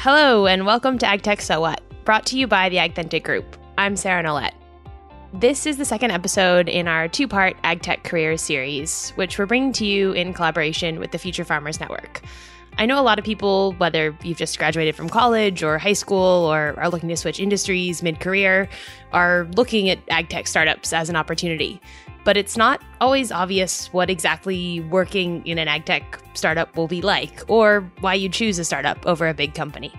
Hello, and welcome to AgTech So What, brought to you by the AgThentic Group. I'm Sarah Nolet. This is the second episode in our two-part AgTech Careers series, which we're bringing to you in collaboration with the Future Farmers Network. I know a lot of people, whether you've just graduated from college or high school or are looking to switch industries mid-career, are looking at AgTech startups as an opportunity. But it's not always obvious what exactly working in an AgTech startup will be like, or why you choose a startup over a big company.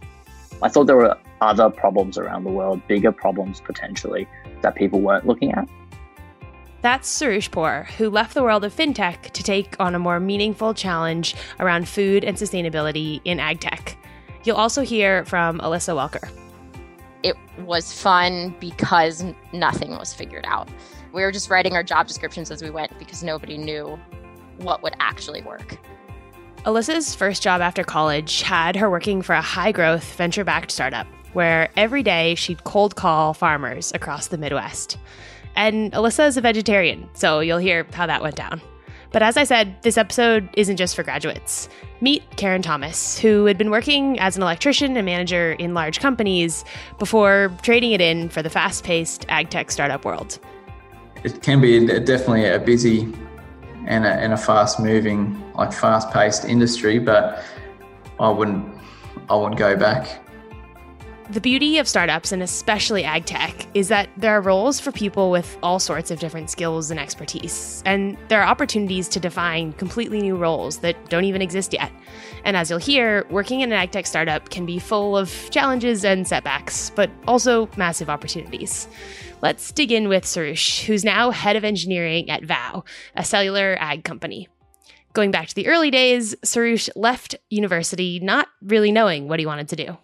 I thought there were other problems around the world, bigger problems potentially, that people weren't looking at. That's Surush Pour, who left the world of fintech to take on a more meaningful challenge around food and sustainability in AgTech. You'll also hear from Alyssa Welker. It was fun because nothing was figured out. We were just writing our job descriptions as we went because nobody knew what would actually work. Alyssa's first job after college had her working for a high-growth, venture-backed startup, where every day she'd cold call farmers across the Midwest. And Alyssa is a vegetarian, so you'll hear how that went down. But as I said, this episode isn't just for graduates. Meet Karen Thomas, who had been working as an electrician and manager in large companies before trading it in for the fast-paced AgTech startup world. It can be definitely a busy and a fast-moving, fast-paced industry, but I wouldn't go back. The beauty of startups, and especially AgTech, is that there are roles for people with all sorts of different skills and expertise. And there are opportunities to define completely new roles that don't even exist yet. And as you'll hear, working in an AgTech startup can be full of challenges and setbacks, but also massive opportunities. Let's dig in with Surush, who's now head of engineering at VOW, a cellular ag company. Going back to the early days, Surush left university not really knowing what he wanted to do.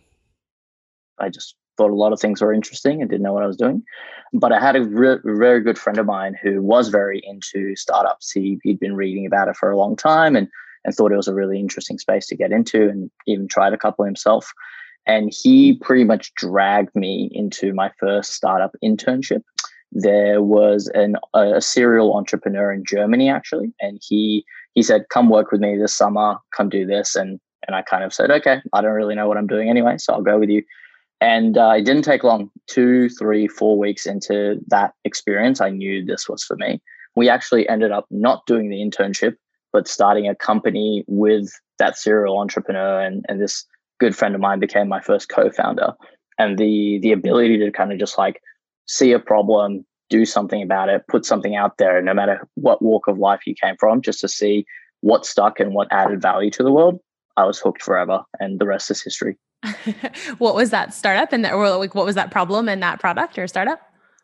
I just thought a lot of things were interesting and didn't know what I was doing. But I had a very good friend of mine who was very into startups. He'd been reading about it for a long time and thought it was a really interesting space to get into, and even tried a couple himself. And he pretty much dragged me into my first startup internship. There was a serial entrepreneur in Germany, actually. And he said, come work with me this summer, come do this. And I kind of said, okay, I don't really know what I'm doing anyway, so I'll go with you. And it didn't take long, 2, 3, 4 weeks into that experience, I knew this was for me. We actually ended up not doing the internship, but starting a company with that serial entrepreneur, and this good friend of mine became my first co-founder. And the ability to kind of just see a problem, do something about it, put something out there, no matter what walk of life you came from, just to see what stuck and what added value to the world, I was hooked forever. And the rest is history. What was that startup what was that problem in that product or startup?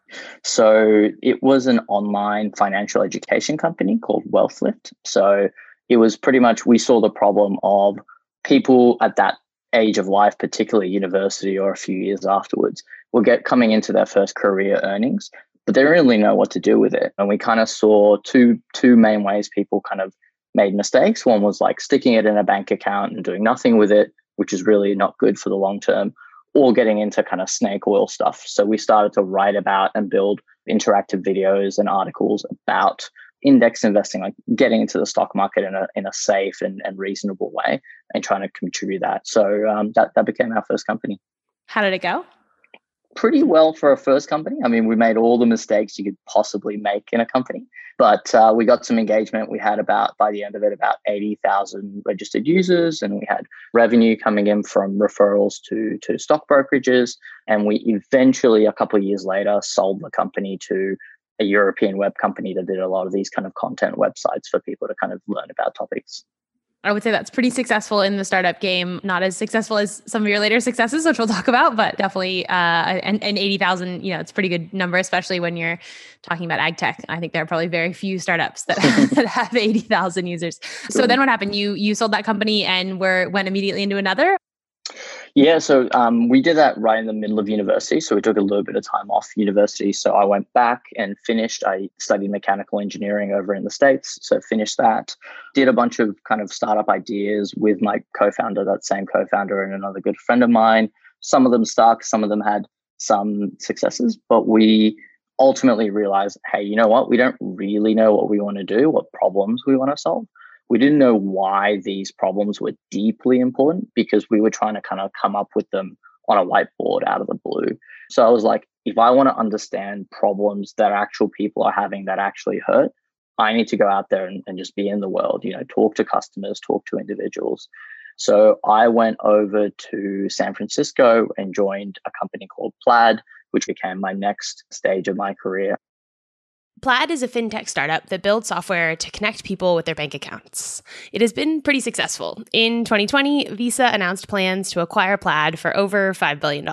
So it was an online financial education company called WealthLift. So it was pretty much, we saw the problem of people at that age of life, particularly university or a few years afterwards, will get coming into their first career earnings, but they don't really know what to do with it. And we kind of saw two main ways people kind of made mistakes. One was sticking it in a bank account and doing nothing with it, which is really not good for the long term, or getting into kind of snake oil stuff. So we started to write about and build interactive videos and articles about index investing, getting into the stock market in a safe and reasonable way, and trying to contribute that. So that became our first company. How did it go? Pretty well for a first company. I mean, we made all the mistakes you could possibly make in a company, but we got some engagement. We had by the end of it, about 80,000 registered users, and we had revenue coming in from referrals to stock brokerages. And we eventually, a couple of years later, sold the company to a European web company that did a lot of these kind of content websites for people to kind of learn about topics. I would say that's pretty successful in the startup game. Not as successful as some of your later successes, which we'll talk about, but definitely, and 80,000, it's a pretty good number, especially when you're talking about ag tech. I think there are probably very few startups that have 80,000 users. So then what happened? You sold that company and went immediately into another? Yeah, so we did that right in the middle of university. So we took a little bit of time off university. So I went back and finished. I studied mechanical engineering over in the States. So finished that. Did a bunch of kind of startup ideas with my co-founder, that same co-founder, and another good friend of mine. Some of them stuck. Some of them had some successes. But we ultimately realized, hey, you know what? We don't really know what we want to do, what problems we want to solve. We didn't know why these problems were deeply important because we were trying to kind of come up with them on a whiteboard out of the blue. So I was like, if I want to understand problems that actual people are having that actually hurt, I need to go out there and just be in the world, talk to customers, talk to individuals. So I went over to San Francisco and joined a company called Plaid, which became my next stage of my career. Plaid is a fintech startup that builds software to connect people with their bank accounts. It has been pretty successful. In 2020, Visa announced plans to acquire Plaid for over $5 billion.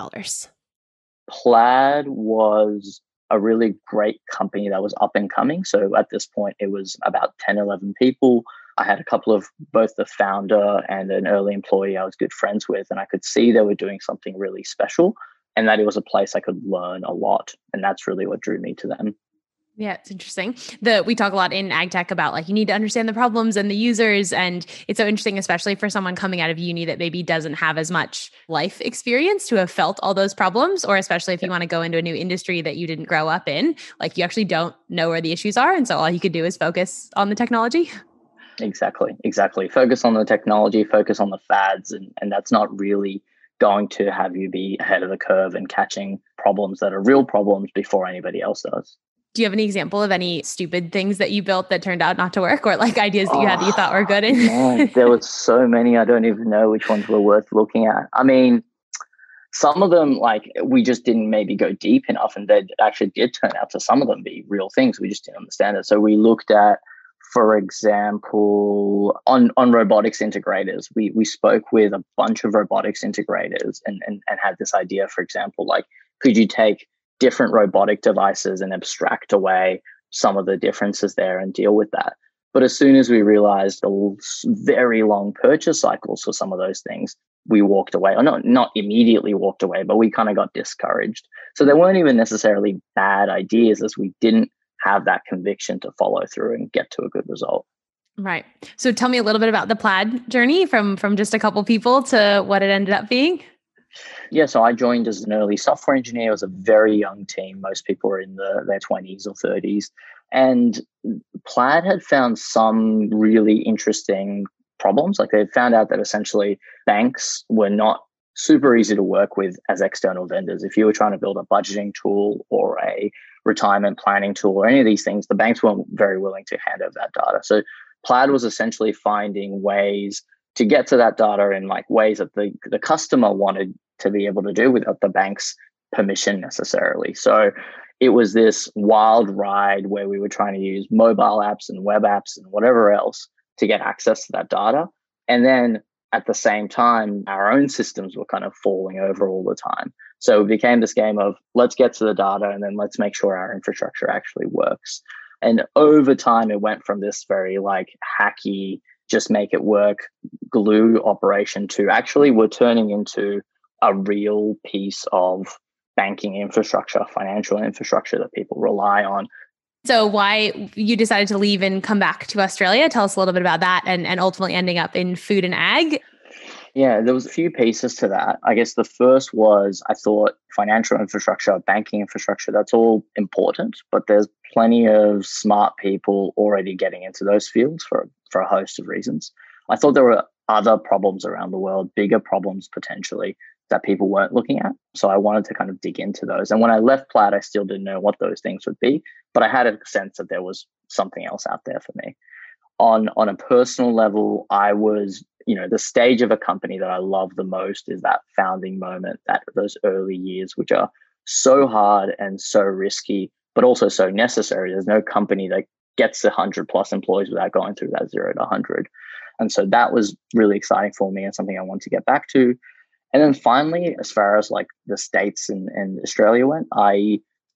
Plaid was a really great company that was up and coming. So at this point, it was about 10, 11 people. I had a couple of both the founder and an early employee I was good friends with, and I could see they were doing something really special and that it was a place I could learn a lot. And that's really what drew me to them. Yeah, it's interesting. We talk a lot in ag tech about like you need to understand the problems and the users. And it's so interesting, especially for someone coming out of uni that maybe doesn't have as much life experience to have felt all those problems, or especially if you want to go into a new industry that you didn't grow up in, like you actually don't know where the issues are. And so all you could do is focus on the technology. Exactly. Focus on the technology, focus on the fads. And that's not really going to have you be ahead of the curve and catching problems that are real problems before anybody else does. Do you have any example of any stupid things that you built that turned out not to work, or like ideas that you had that you thought were good? Man, there was so many. I don't even know which ones were worth looking at. I mean, some of them, like we just didn't maybe go deep enough, and they actually did turn out to some of them be real things. We just didn't understand it. So we looked at, for example, on robotics integrators, we spoke with a bunch of robotics integrators and had this idea, for example, like could you take different robotic devices and abstract away some of the differences there and deal with that. But as soon as we realized the very long purchase cycles for some of those things, we walked away, or not immediately walked away, but we kind of got discouraged. So they weren't even necessarily bad ideas, as we didn't have that conviction to follow through and get to a good result. Right. So tell me a little bit about the Plaid journey from just a couple people to what it ended up being. Yeah, so I joined as an early software engineer. It was a very young team. Most people were in their 20s or 30s. And Plaid had found some really interesting problems. Like they found out that essentially banks were not super easy to work with as external vendors. If you were trying to build a budgeting tool or a retirement planning tool or any of these things, the banks weren't very willing to hand over that data. So Plaid was essentially finding ways to get to that data in like ways that the customer wanted to be able to do without the bank's permission necessarily. So it was this wild ride where we were trying to use mobile apps and web apps and whatever else to get access to that data. And then at the same time, our own systems were kind of falling over all the time. So it became this game of let's get to the data and then let's make sure our infrastructure actually works. And over time, it went from this very like hacky, just make it work, glue operation to actually we're turning into a real piece of banking infrastructure, financial infrastructure that people rely on. So why you decided to leave and come back to Australia? Tell us a little bit about that and ultimately ending up in food and ag. Yeah, there was a few pieces to that. I guess the first was I thought financial infrastructure, banking infrastructure, that's all important, but there's plenty of smart people already getting into those fields for a host of reasons. I thought there were other problems around the world, bigger problems potentially, that people weren't looking at. So I wanted to kind of dig into those. And when I left Plaid, I still didn't know what those things would be, but I had a sense that there was something else out there for me. On a personal level, I was, the stage of a company that I love the most is that founding moment, those early years, which are so hard and so risky, but also so necessary. There's no company that gets 100+ employees without going through that 0 to 100. And so that was really exciting for me and something I want to get back to. And then finally, as far as like the States and Australia went, I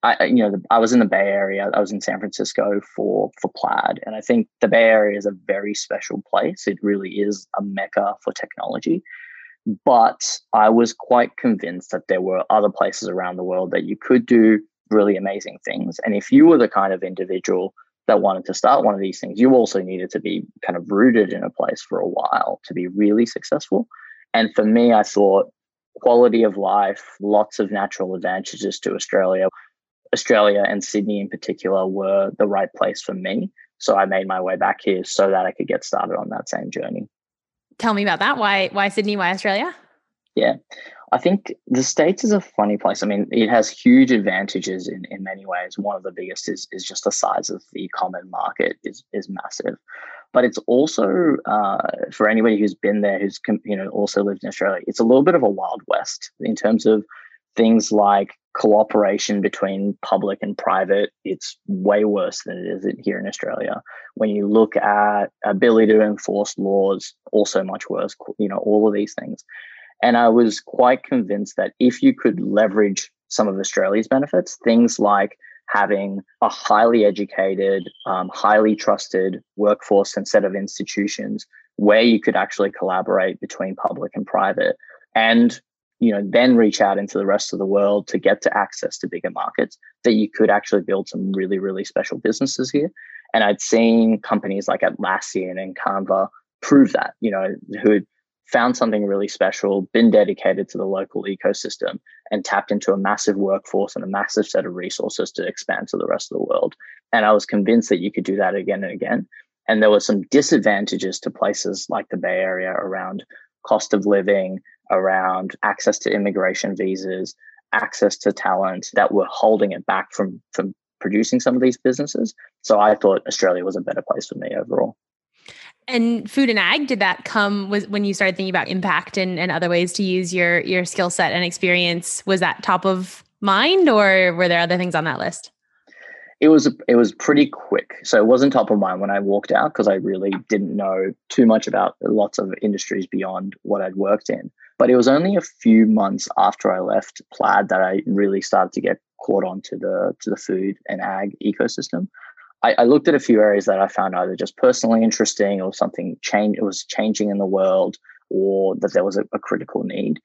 was in the Bay Area. I was in San Francisco for Plaid. And I think the Bay Area is a very special place. It really is a mecca for technology. But I was quite convinced that there were other places around the world that you could do really amazing things. And if you were the kind of individual that wanted to start one of these things, you also needed to be kind of rooted in a place for a while to be really successful. And for me, I thought quality of life, lots of natural advantages to Australia and Sydney in particular were the right place for me. So I made my way back here so that I could get started on that same journey. Tell me about that. Why Sydney? Why Australia? Yeah, I think the States is a funny place. I mean, it has huge advantages in many ways. One of the biggest is just the size of the common market is massive. But it's also, for anybody who's been there, who's also lived in Australia, it's a little bit of a Wild West in terms of things like cooperation between public and private. It's way worse than it is here in Australia. When you look at ability to enforce laws, also much worse, all of these things. And I was quite convinced that if you could leverage some of Australia's benefits, things like having a highly educated, highly trusted workforce and set of institutions where you could actually collaborate between public and private, and then reach out into the rest of the world to get to access to bigger markets, that you could actually build some really, really special businesses here. And I'd seen companies like Atlassian and Canva prove that, who had found something really special, been dedicated to the local ecosystem, and tapped into a massive workforce and a massive set of resources to expand to the rest of the world. And I was convinced that you could do that again and again. And there were some disadvantages to places like the Bay Area around cost of living, around access to immigration visas, access to talent that were holding it back from producing some of these businesses. So I thought Australia was a better place for me overall. And food and ag, did that come when you started thinking about impact and other ways to use your skill set and experience? Was that top of mind, or were there other things on that list? It was pretty quick. So it wasn't top of mind when I walked out, because I really didn't know too much about lots of industries beyond what I'd worked in. But it was only a few months after I left Plaid that I really started to get caught on to the food and ag ecosystem. I looked at a few areas that I found either just personally interesting, or something was changing in the world, or that there was a critical need.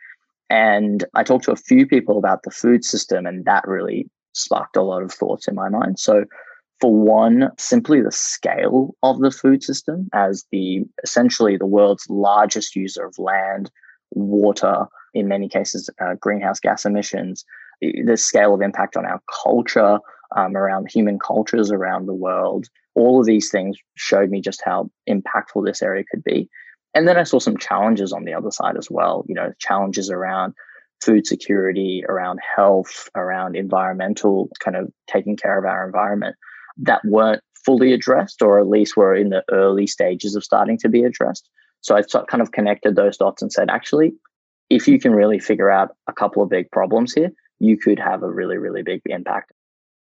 And I talked to a few people about the food system, and that really sparked a lot of thoughts in my mind. So for one, simply the scale of the food system as essentially the world's largest user of land, water, in many cases, greenhouse gas emissions, the scale of impact on our culture, around human cultures around the world. All of these things showed me just how impactful this area could be. And then I saw some challenges on the other side as well, challenges around food security, around health, around environmental, kind of taking care of our environment, that weren't fully addressed, or at least were in the early stages of starting to be addressed. So I kind of connected those dots and said, actually, if you can really figure out a couple of big problems here, you could have a really, really big impact.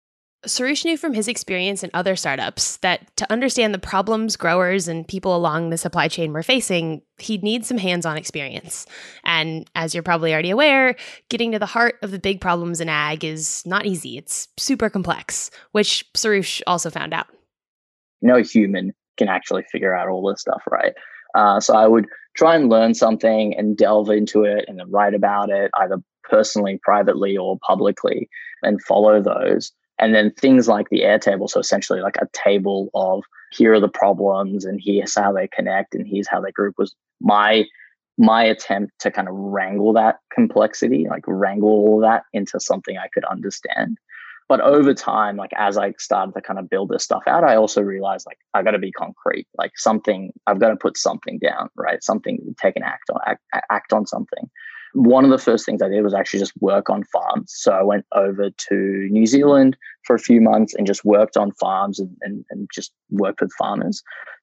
Suresh knew from his experience in other startups that to understand the problems growers and people along the supply chain were facing, he'd need some hands-on experience. And as you're probably already aware, getting to the heart of the big problems in ag is not easy. It's super complex, which Suresh also found out. No human can actually figure out all this stuff, right? So I would try and learn something and delve into it and then write about it, either personally, privately, or publicly, and follow those. And then things like the Airtable, so essentially like a table of here are the problems and here's how they connect and here's how they group, was my attempt to kind of wrangle that complexity, like wrangle all that into something I could understand. But over time, like as I started to kind of build this stuff out, I also realized like I got to be concrete, like I've got to put something down, right? Something, take an act on something. One of the first things I did was actually just work on farms. So I went over to New Zealand for a few months and just worked on farms and just worked with farmers.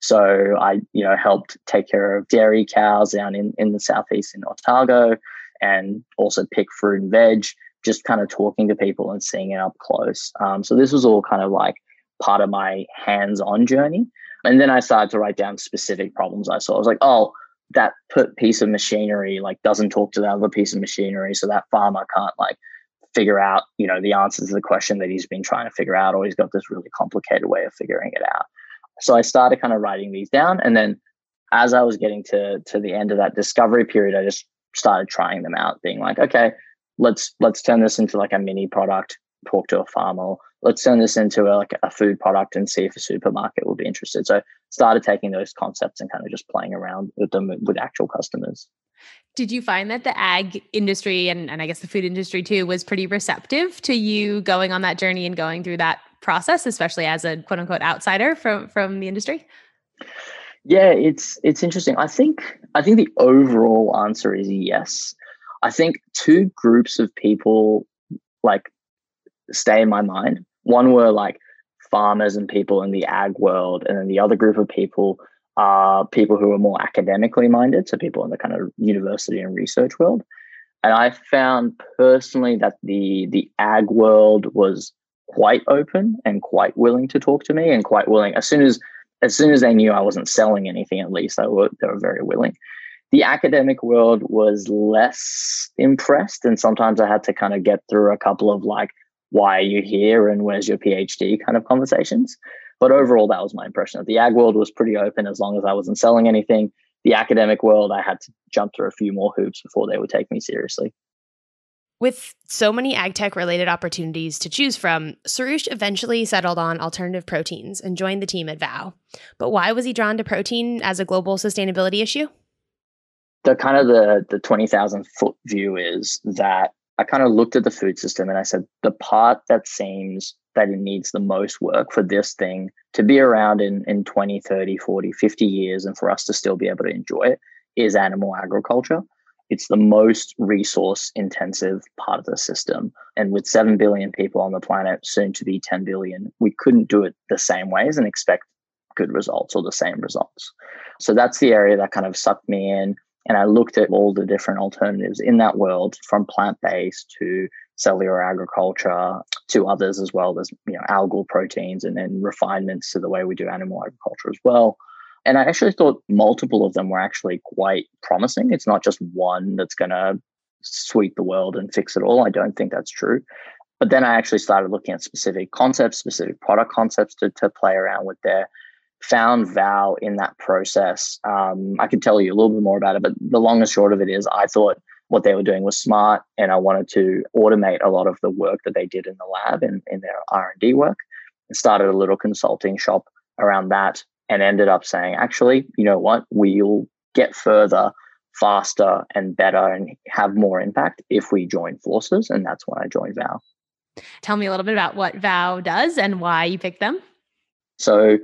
So I, helped take care of dairy cows down in the southeast in Otago, and also pick fruit and veg, just kind of talking to people and seeing it up close. So this was all kind of like part of my hands-on journey. And then I started to write down specific problems I saw. I was like, oh, that piece of machinery like doesn't talk to the other piece of machinery, so that farmer can't like figure out the answers to the question that he's been trying to figure out, or he's got this really complicated way of figuring it out. So I started kind of writing these down, and then as I was getting to the end of that discovery period, I just started trying them out, being like, okay, let's turn this into like a mini product, talk to a farmer. Let's turn this into a food product and see if a supermarket will be interested. So started taking those concepts and kind of just playing around with them with actual customers. Did you find that the ag industry and I guess the food industry too was pretty receptive to you going on that journey and going through that process, especially as a quote unquote outsider from the industry? Yeah, it's interesting. I think the overall answer is yes. I think two groups of people like stay in my mind. One were like farmers and people in the ag world, and then the other group of people are people who are more academically minded, so people in the kind of university and research world. And I found personally that the ag world was quite open and quite willing to talk to me, and quite willing as soon as they knew I wasn't selling anything, at least they were very willing. The academic world was less impressed, and sometimes I had to kind of get through a couple of like, why are you here and where's your PhD kind of conversations. But overall, that was my impression. The ag world was pretty open as long as I wasn't selling anything. The academic world, I had to jump through a few more hoops before they would take me seriously. With so many ag tech related opportunities to choose from, Sarush eventually settled on alternative proteins and joined the team at Vow. But why was he drawn to protein as a global sustainability issue? The kind of the 20,000 foot view is that I kind of looked at the food system and I said, the part that seems that it needs the most work for this thing to be around in 20, 30, 40, 50 years and for us to still be able to enjoy it is animal agriculture. It's the most resource intensive part of the system. And with 7 billion people on the planet, soon to be 10 billion, we couldn't do it the same ways and expect good results or the same results. So that's the area that kind of sucked me in. And I looked at all the different alternatives in that world, from plant-based to cellular agriculture to others as well. There's algal proteins and then refinements to the way we do animal agriculture as well. And I actually thought multiple of them were actually quite promising. It's not just one that's going to sweep the world and fix it all. I don't think that's true. But then I actually started looking at specific concepts, specific product concepts to play around with there. Found Vow in that process. I could tell you a little bit more about it, but the long and short of it is I thought what they were doing was smart, and I wanted to automate a lot of the work that they did in the lab and in their R&D work, and started a little consulting shop around that, and ended up saying, actually, you know what, we'll get further, faster and better and have more impact if we join forces. And that's when I joined Vow. Tell me a little bit about what Vow does and why you picked them. So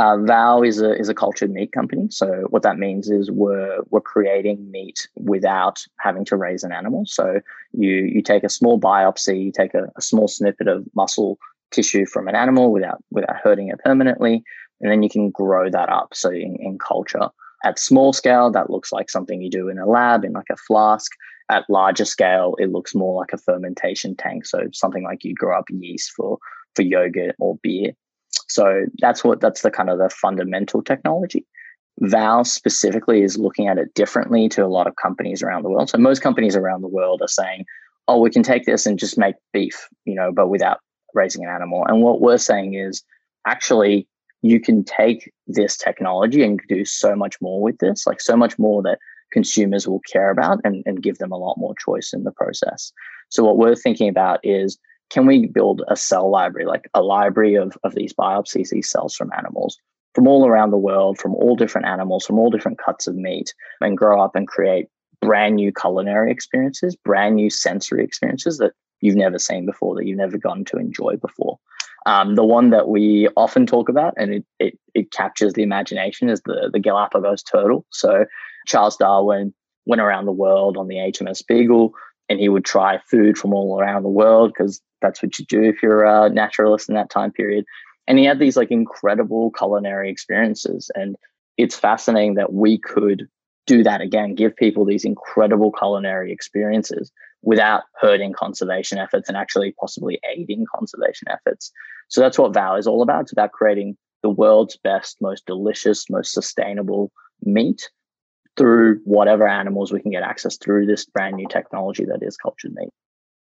Vow is a cultured meat company. So what that means is we're creating meat without having to raise an animal. So you take a small biopsy, you take a small snippet of muscle tissue from an animal without hurting it permanently, and then you can grow that up. So in culture, at small scale, that looks like something you do in a lab in like a flask. At larger scale, it looks more like a fermentation tank. So something like you grow up yeast for yogurt or beer. So that's the kind of the fundamental technology. Vow specifically is looking at it differently to a lot of companies around the world. So most companies around the world are saying, oh, we can take this and just make beef, but without raising an animal. And what we're saying is actually you can take this technology and do so much more with this, like so much more that consumers will care about and give them a lot more choice in the process. So what we're thinking about is, can we build a cell library, like a library of these biopsies, these cells from animals from all around the world, from all different animals, from all different cuts of meat, and grow up and create brand new culinary experiences, brand new sensory experiences that you've never seen before, that you've never gotten to enjoy before. The one that we often talk about, and it captures the imagination, is the Galapagos turtle. So Charles Darwin went around the world on the HMS Beagle, and he would try food from all around the world because that's what you do if you're a naturalist in that time period. And he had these like incredible culinary experiences. And it's fascinating that we could do that again, give people these incredible culinary experiences without hurting conservation efforts and actually possibly aiding conservation efforts. So that's what Vow is all about. It's about creating the world's best, most delicious, most sustainable meat through whatever animals we can get access through this brand new technology that is cultured meat.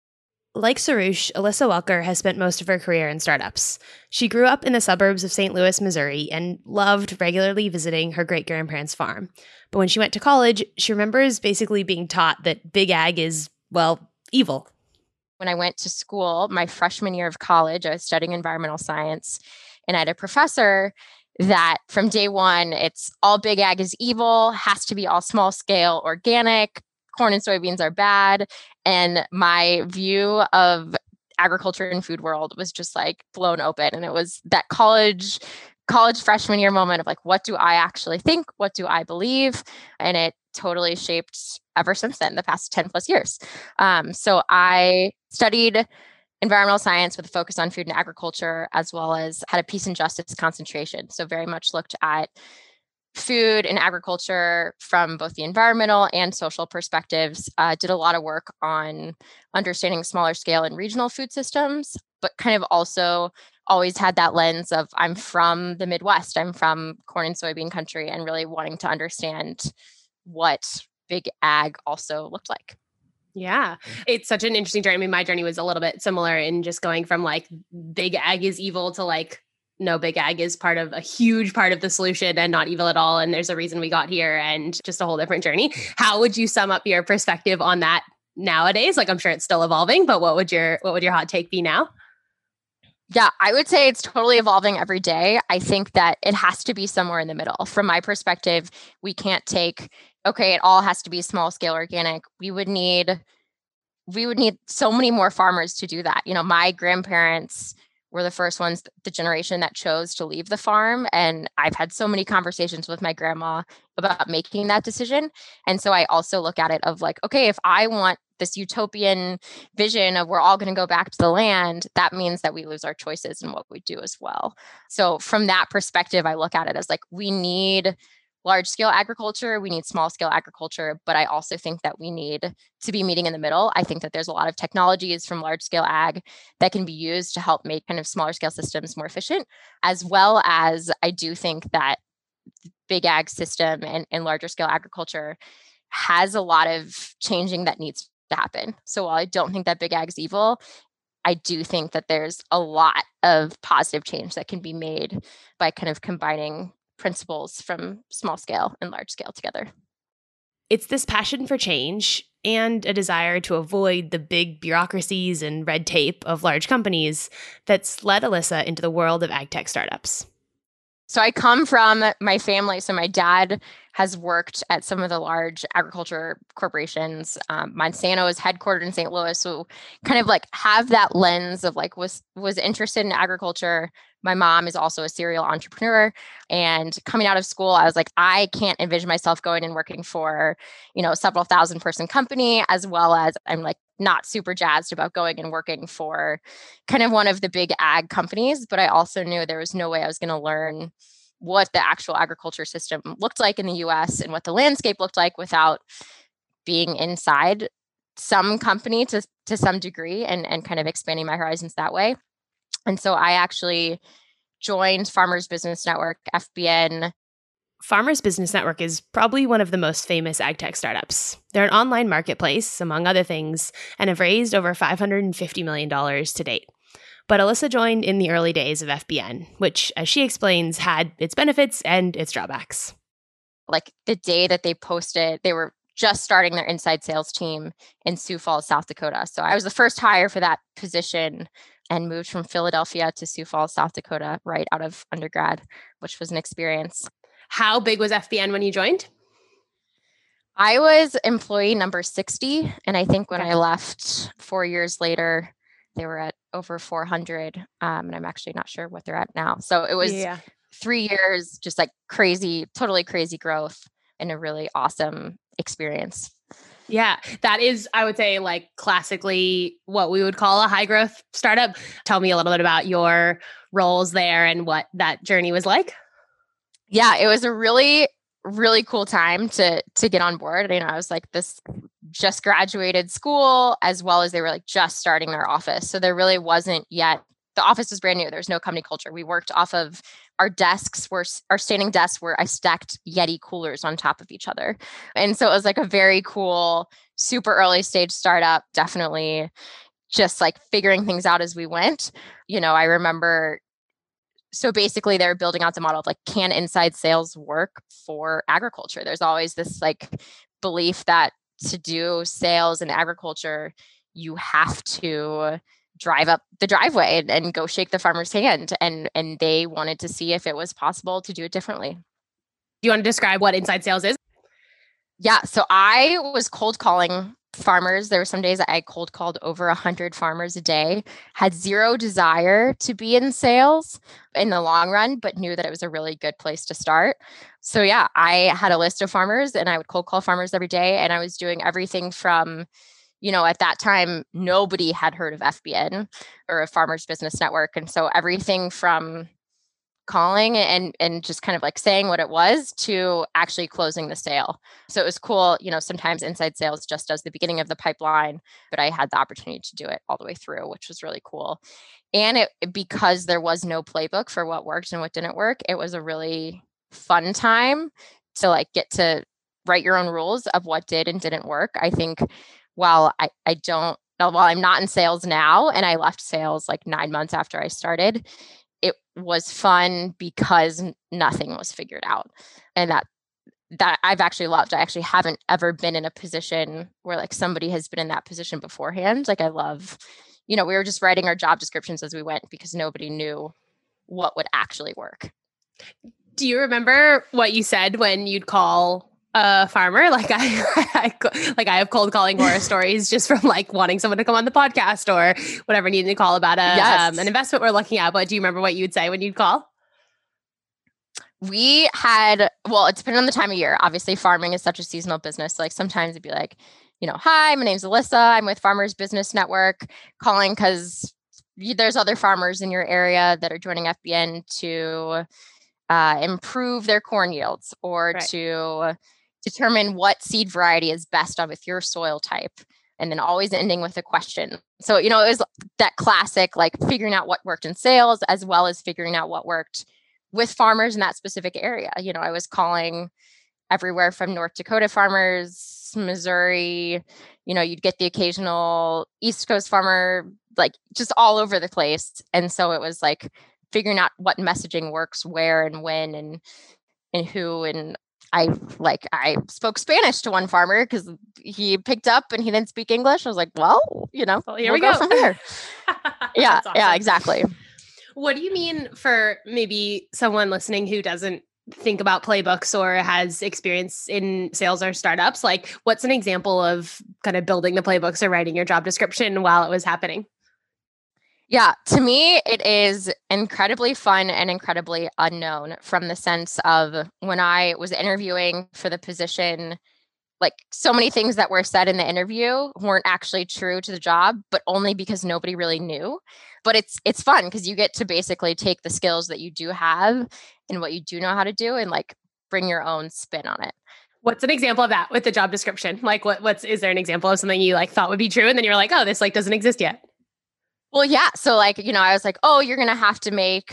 Like Sarush, Alyssa Welker has spent most of her career in startups. She grew up in the suburbs of St. Louis, Missouri, and loved regularly visiting her great-grandparents' farm. But when she went to college, she remembers basically being taught that big ag is, well, evil. When I went to school, my freshman year of college, I was studying environmental science, and I had a professor that from day one, it's all big ag is evil, has to be all small scale organic, corn and soybeans are bad. And my view of agriculture and food world was just like blown open. And it was that college freshman year moment of like, what do I actually think? What do I believe? And it totally shaped ever since then, the past 10 plus years. So I studied environmental science with a focus on food and agriculture, as well as had a peace and justice concentration. So very much looked at food and agriculture from both the environmental and social perspectives. Did a lot of work on understanding smaller scale and regional food systems, but kind of also always had that lens of I'm from the Midwest, I'm from corn and soybean country, and really wanting to understand what big ag also looked like. Yeah, it's such an interesting journey. I mean, my journey was a little bit similar in just going from like big ag is evil to like, no, big ag is part of a huge part of the solution and not evil at all. And there's a reason we got here and just a whole different journey. How would you sum up your perspective on that nowadays? Like, I'm sure it's still evolving, but what would your hot take be now? Yeah, I would say it's totally evolving every day. I think that it has to be somewhere in the middle. From my perspective, we can't take, okay, it all has to be small scale organic. We would need so many more farmers to do that. You know, my grandparents were the first ones, the generation that chose to leave the farm. And I've had so many conversations with my grandma about making that decision. And so I also look at it of like, okay, if I want this utopian vision of we're all going to go back to the land, that means that we lose our choices in what we do as well. So from that perspective, I look at it as like, we need large scale agriculture, we need small scale agriculture, but I also think that we need to be meeting in the middle. I think that there's a lot of technologies from large scale ag that can be used to help make kind of smaller scale systems more efficient, as well as I do think that big ag system and larger scale agriculture has a lot of changing that needs to happen. So while I don't think that big ag is evil, I do think that there's a lot of positive change that can be made by kind of combining principles from small scale and large scale together. It's this passion for change and a desire to avoid the big bureaucracies and red tape of large companies that's led Alyssa into the world of ag tech startups. So I come from my family. So my dad has worked at some of the large agriculture corporations. Monsanto is headquartered in St. Louis. So kind of like have that lens of like was interested in agriculture. My mom is also a serial entrepreneur. And coming out of school, I was like, I can't envision myself going and working for, several thousand person company, as well as I'm like not super jazzed about going and working for kind of one of the big ag companies. But I also knew there was no way I was going to learn what the actual agriculture system looked like in the US and what the landscape looked like without being inside some company to some degree and kind of expanding my horizons that way. And so I actually joined Farmers Business Network, FBN. Farmers Business Network is probably one of the most famous ag tech startups. They're an online marketplace, among other things, and have raised over $550 million to date. But Alyssa joined in the early days of FBN, which, as she explains, had its benefits and its drawbacks. Like the day that they posted, they were just starting their inside sales team in Sioux Falls, South Dakota. So I was the first hire for that position and moved from Philadelphia to Sioux Falls, South Dakota, right out of undergrad, which was an experience. How big was FBN when you joined? I was employee number 60. And I think when I left 4 years later, they were at over 400. And I'm actually not sure what they're at now. So it was 3 years, just like crazy, totally crazy growth and a really awesome experience. Yeah, that is, I would say, like classically what we would call a high growth startup. Tell me a little bit about your roles there and what that journey was like. Yeah, it was a really, really cool time to get on board. I was like this just graduated school, as well as they were like just starting their office. So there really wasn't yet, the office was brand new. There's no company culture. We worked off of our standing desks where I stacked Yeti coolers on top of each other. And so it was like a very cool, super early stage startup, definitely just like figuring things out as we went. I remember, so basically they're building out the model of like, can inside sales work for agriculture? There's always this like belief that to do sales in agriculture, you have to drive up the driveway and go shake the farmer's hand. And they wanted to see if it was possible to do it differently. Do you want to describe what inside sales is? Yeah. So I was cold calling farmers. There were some days that I cold called over 100 farmers a day, had zero desire to be in sales in the long run, but knew that it was a really good place to start. So yeah, I had a list of farmers and I would cold call farmers every day. And I was doing everything from, at that time, nobody had heard of FBN or a Farmers Business Network. And so everything from calling and just kind of like saying what it was to actually closing the sale. So it was cool. Sometimes inside sales just does the beginning of the pipeline, but I had the opportunity to do it all the way through, which was really cool. And because there was no playbook for what worked and what didn't work, it was a really fun time to like get to write your own rules of what did and didn't work. I think while I'm not in sales now, and I left sales like 9 months after I started, it was fun because nothing was figured out. And that I've actually loved. I actually haven't ever been in a position where like somebody has been in that position beforehand. Like I love, we were just writing our job descriptions as we went because nobody knew what would actually work. Do you remember what you said when you'd call a farmer? Like I have cold calling horror stories just from like wanting someone to come on the podcast or whatever, needing to call about an investment we're looking at. But do you remember what you would say when you'd call? We had, it depended on the time of year. Obviously, farming is such a seasonal business. Like sometimes it'd be like, hi, my name's Alyssa. I'm with Farmers Business Network, calling because there's other farmers in your area that are joining FBN to improve their corn yields or to determine what seed variety is best with your soil type. And then always ending with a question. So, it was that classic, like figuring out what worked in sales as well as figuring out what worked with farmers in that specific area. I was calling everywhere from North Dakota farmers, Missouri, you'd get the occasional East Coast farmer, like just all over the place. And so it was like figuring out what messaging works where and when and who. And I spoke Spanish to one farmer because he picked up and he didn't speak English. I was like, well, here we go from here. Yeah, awesome. Yeah, exactly. What do you mean for maybe someone listening who doesn't think about playbooks or has experience in sales or startups? Like, what's an example of kind of building the playbooks or writing your job description while it was happening? Yeah, to me, it is incredibly fun and incredibly unknown from the sense of when I was interviewing for the position, like so many things that were said in the interview weren't actually true to the job, but only because nobody really knew. But it's fun because you get to basically take the skills that you do have and what you do know how to do and like bring your own spin on it. What's an example of that with the job description? Like is there an example of something you like thought would be true and then you're like, oh, this like doesn't exist yet? Well, yeah. So like, I was like, oh, you're going to have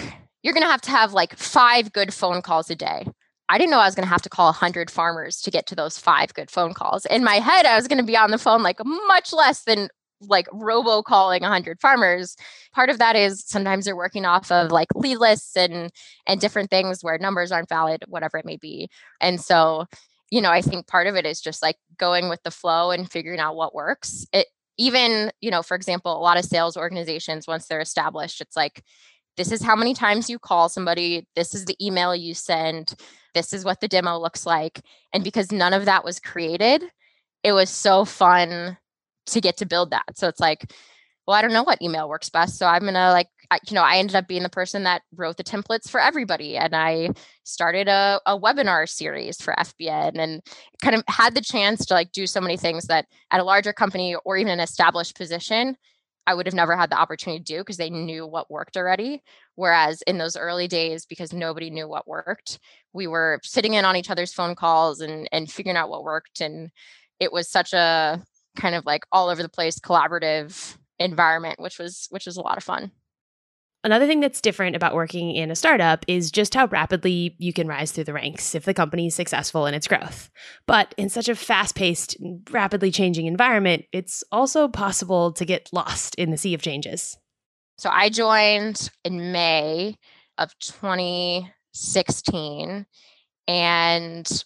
to have like 5 good phone calls a day. I didn't know I was going to have to call 100 farmers to get to those 5 good phone calls. In my head, I was going to be on the phone like much less than like robo calling 100 farmers. Part of that is sometimes they're working off of like lead lists and different things where numbers aren't valid, whatever it may be. And so, I think part of it is just like going with the flow and figuring out what works. Even, for example, a lot of sales organizations, once they're established, it's like, this is how many times you call somebody. This is the email you send. This is what the demo looks like. And because none of that was created, it was so fun to get to build that. So it's like, well, I don't know what email works best. So I'm going to I ended up being the person that wrote the templates for everybody. And I started a webinar series for FBN and kind of had the chance to like do so many things that at a larger company or even an established position, I would have never had the opportunity to do because they knew what worked already. Whereas in those early days, because nobody knew what worked, we were sitting in on each other's phone calls and figuring out what worked. And it was such a kind of like all over the place collaborative environment, which was a lot of fun. Another thing that's different about working in a startup is just how rapidly you can rise through the ranks if the company is successful in its growth. But in such a fast-paced, rapidly changing environment, it's also possible to get lost in the sea of changes. So I joined in May of 2016, and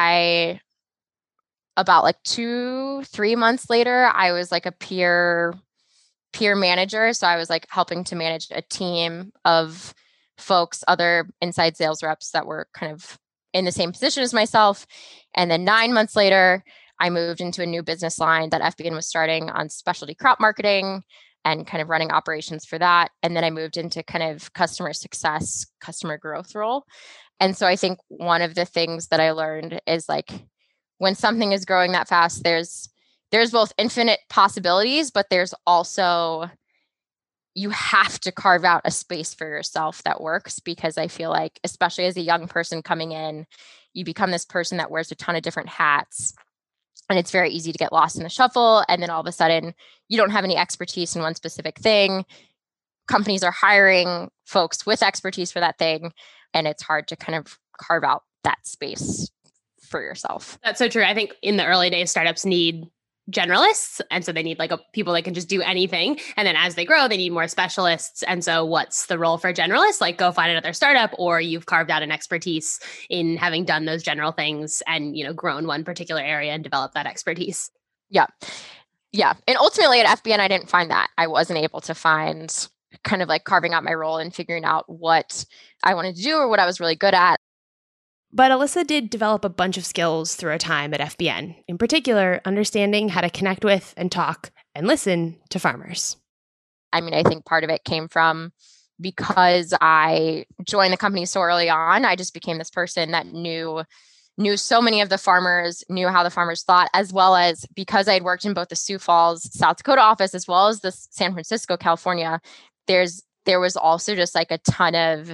about like 2-3 months later, I was like a peer manager. So I was like helping to manage a team of folks, other inside sales reps that were kind of in the same position as myself. And then 9 months later, I moved into a new business line that FBN was starting on specialty crop marketing and kind of running operations for that. And then I moved into kind of customer success, customer growth role. And so I think one of the things that I learned is like when something is growing that fast, there's both infinite possibilities, but there's also, you have to carve out a space for yourself that works, because I feel like, especially as a young person coming in, you become this person that wears a ton of different hats. And it's very easy to get lost in the shuffle. And then all of a sudden, you don't have any expertise in one specific thing. Companies are hiring folks with expertise for that thing. And it's hard to kind of carve out that space for yourself. That's so true. I think in the early days, startups need generalists. And so they need like people that can just do anything. And then as they grow, they need more specialists. And so what's the role for generalists? Like go find another startup, or you've carved out an expertise in having done those general things and, grown one particular area and developed that expertise. Yeah. Yeah. And ultimately at FBN, I didn't find that. I wasn't able to find kind of like carving out my role and figuring out what I wanted to do or what I was really good at. But Alyssa did develop a bunch of skills through her time at FBN, in particular, understanding how to connect with and talk and listen to farmers. I mean, I think part of it came from because I joined the company so early on. I just became this person that knew so many of the farmers, knew how the farmers thought, as well as because I had worked in both the Sioux Falls, South Dakota office, as well as the San Francisco, California, there was also just like a ton of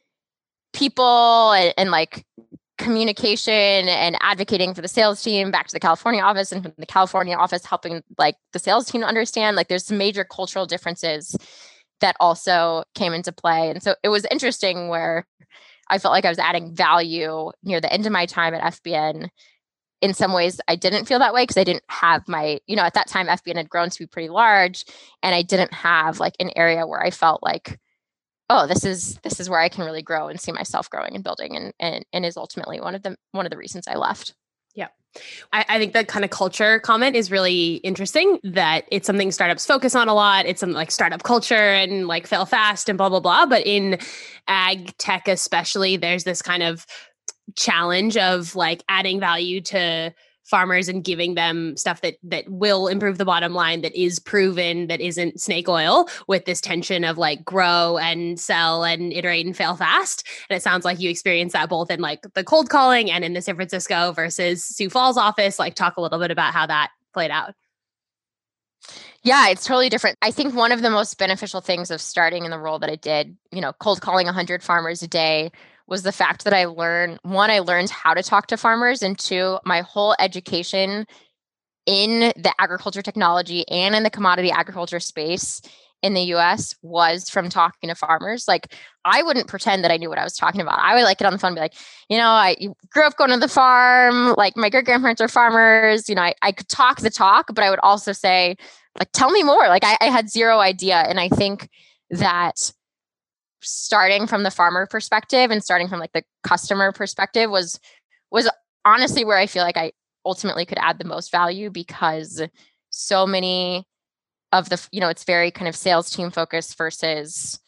people and like communication and advocating for the sales team back to the California office, and from the California office helping like the sales team to understand, like there's some major cultural differences that also came into play. And so it was interesting where I felt like I was adding value near the end of my time at FBN. In some ways, I didn't feel that way because I didn't have my, at that time, FBN had grown to be pretty large, and I didn't have like an area where I felt like, oh, this is where I can really grow and see myself growing and building, and is ultimately one of the reasons I left. Yeah. I think that kind of culture comment is really interesting, that it's something startups focus on a lot. It's something like startup culture and like fail fast and blah, blah, blah. But in ag tech especially, there's this kind of challenge of like adding value to farmers and giving them stuff that will improve the bottom line, that is proven, that isn't snake oil, with this tension of like grow and sell and iterate and fail fast. And it sounds like you experienced that both in like the cold calling and in the San Francisco versus Sioux Falls office. Like talk a little bit about how that played out. Yeah, it's totally different. I think one of the most beneficial things of starting in the role that I did, cold calling 100 farmers a day, was the fact that I learned how to talk to farmers, and two, my whole education in the agriculture technology and in the commodity agriculture space in the US was from talking to farmers. Like I wouldn't pretend that I knew what I was talking about. I would like get on the phone and be like, I grew up going to the farm, like my great grandparents are farmers. I could talk the talk, but I would also say, like, tell me more. Like I had zero idea. And I think that starting from the farmer perspective and starting from like the customer perspective was honestly where I feel like I ultimately could add the most value, because so many of the, it's very kind of sales team focused versus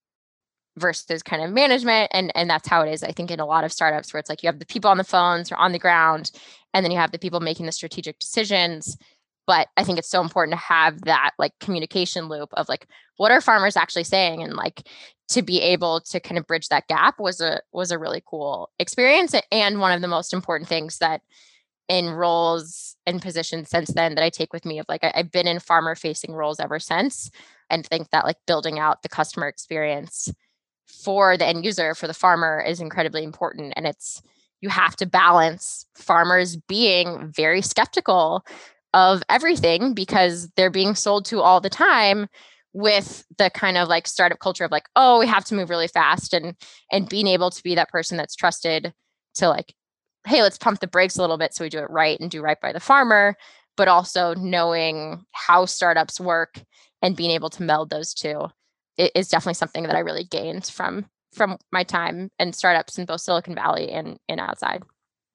kind of management. And that's how it is, I think, in a lot of startups, where it's like you have the people on the phones or on the ground, and then you have the people making the strategic decisions. But I think it's so important to have that like communication loop of like, what are farmers actually saying? And like to be able to kind of bridge that gap was a really cool experience. And one of the most important things that in roles and positions since then that I take with me, of like, I've been in farmer facing roles ever since, and think that like building out the customer experience for the end user, for the farmer, is incredibly important. And you have to balance farmers being very skeptical of everything because they're being sold to all the time, with the kind of like startup culture of like, oh, we have to move really fast, and being able to be that person that's trusted to like, hey, let's pump the brakes a little bit so we do it right and do right by the farmer, but also knowing how startups work and being able to meld those two is definitely something that I really gained from my time in startups in both Silicon Valley and outside.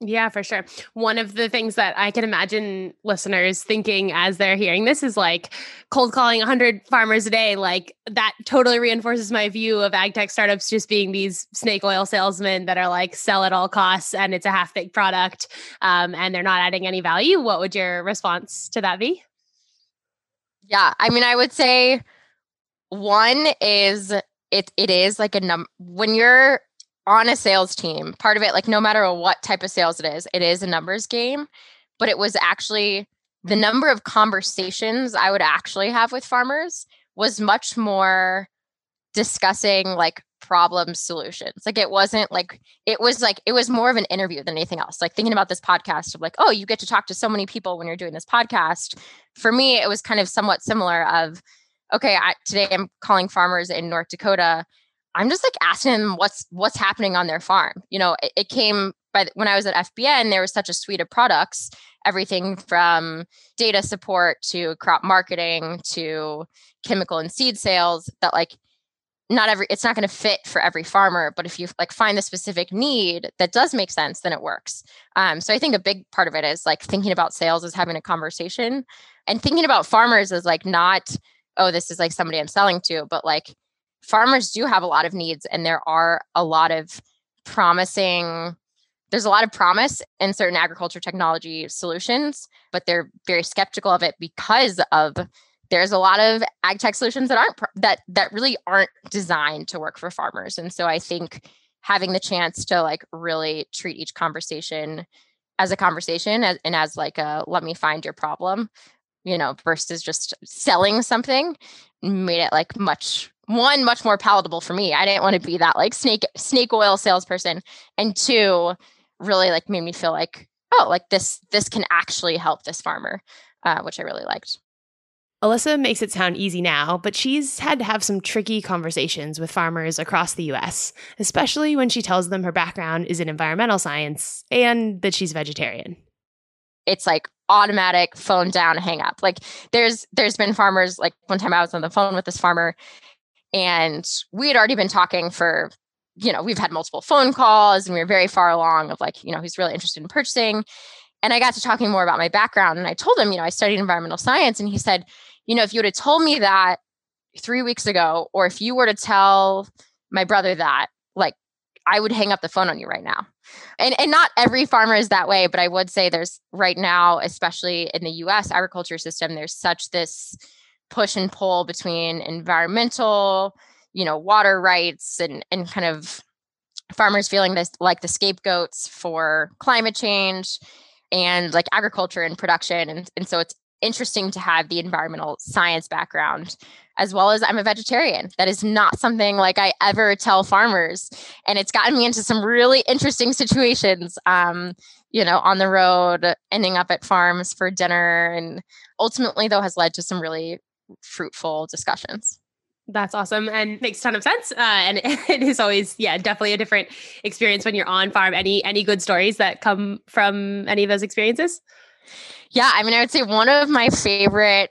Yeah, for sure. One of the things that I can imagine listeners thinking as they're hearing this is like cold calling 100 farmers a day. Like that totally reinforces my view of ag tech startups just being these snake oil salesmen that are like sell at all costs and it's a half baked product and they're not adding any value. What would your response to that be? Yeah, I mean, I would say one is it is like when you're on a sales team, part of it, like no matter what type of sales it is a numbers game, but it was actually the number of conversations I would actually have with farmers was much more discussing like problem solutions. Like it was more of an interview than anything else. Like thinking about this podcast of like, oh, you get to talk to so many people when you're doing this podcast. For me, it was kind of somewhat similar of, okay, today I'm calling farmers in North Dakota. I'm just like asking them what's happening on their farm. You know, it came when I was at FBN, there was such a suite of products, everything from data support to crop marketing to chemical and seed sales that like it's not going to fit for every farmer, but if you like find the specific need that does make sense, then it works. So I think a big part of it is like thinking about sales as having a conversation and thinking about farmers as like not, oh, this is like somebody I'm selling to, but like farmers do have a lot of needs and there's a lot of promise in certain agriculture technology solutions, but they're very skeptical of it because of there's a lot of ag tech solutions that really aren't designed to work for farmers. And so I think having the chance to like really treat each conversation as a conversation and as like a let me find your problem, you know, versus just selling something made it like much more palatable for me. I didn't want to be that like snake oil salesperson. And two, really like made me feel like, oh, like this can actually help this farmer, which I really liked. Alyssa makes it sound easy now, but she's had to have some tricky conversations with farmers across the US, especially when she tells them her background is in environmental science and that she's vegetarian. It's like automatic phone down, hang up. Like there's been farmers, like one time I was on the phone with this farmer and we had already been talking for, you know, we've had multiple phone calls and we were very far along of like, you know, he's really interested in purchasing. And I got to talking more about my background and I told him, you know, I studied environmental science. And he said, you know, if you would have told me that 3 weeks ago, or if you were to tell my brother that, like, I would hang up the phone on you right now. And not every farmer is that way, but I would say there's right now, especially in the US agriculture system, there's such this push and pull between environmental, you know, water rights and kind of farmers feeling this like the scapegoats for climate change and like agriculture and production. And so it's interesting to have the environmental science background, as well as I'm a vegetarian. That is not something like I ever tell farmers. And it's gotten me into some really interesting situations, you know, on the road, ending up at farms for dinner. And ultimately, though, has led to some really fruitful discussions. That's awesome and makes a ton of sense. And it is always, definitely a different experience when you're on farm. Any good stories that come from any of those experiences? Yeah, I mean, I would say one of my favorite